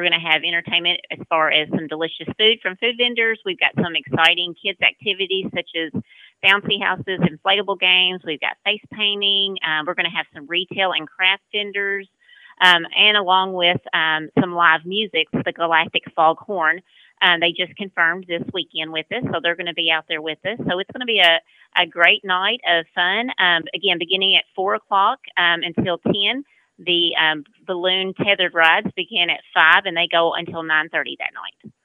We're going to have entertainment as far as some delicious food from food vendors. We've got some exciting kids activities such as bouncy houses, inflatable games. We've got face painting. We're going to have some retail and craft vendors, and along with some live music, the Galactic Foghorn. They just confirmed this weekend with us, so they're going to be out there with us. So it's going to be a great night of fun. Again, beginning at 4 o'clock until 10. The balloon tethered rides begin at 5, and they go until 9:30 that night.